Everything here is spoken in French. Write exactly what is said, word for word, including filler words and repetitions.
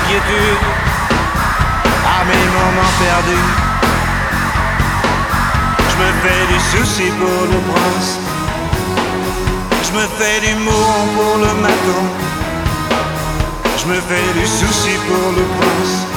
d'inquiétude à mes moments perdus. Je me fais du souci pour le prince, je me fais du mouron pour le matin, je me fais du souci pour le prince.